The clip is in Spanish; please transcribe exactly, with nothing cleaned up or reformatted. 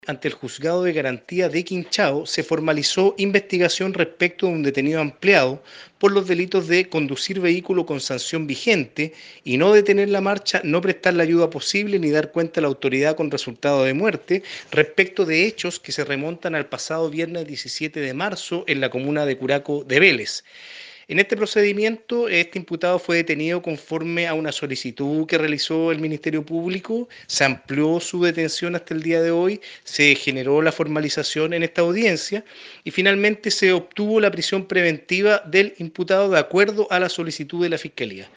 Ante el Juzgado de Garantía de Quinchao se formalizó investigación respecto de un detenido ampliado por los delitos de conducir vehículo con sanción vigente y no detener la marcha, no prestar la ayuda posible ni dar cuenta a la autoridad con resultado de muerte respecto de hechos que se remontan al pasado viernes diecisiete de marzo en la comuna de Curaco de Vélez. En este procedimiento, este imputado fue detenido conforme a una solicitud que realizó el Ministerio Público, se amplió su detención hasta el día de hoy, se generó la formalización en esta audiencia y finalmente se obtuvo la prisión preventiva del imputado de acuerdo a la solicitud de la Fiscalía.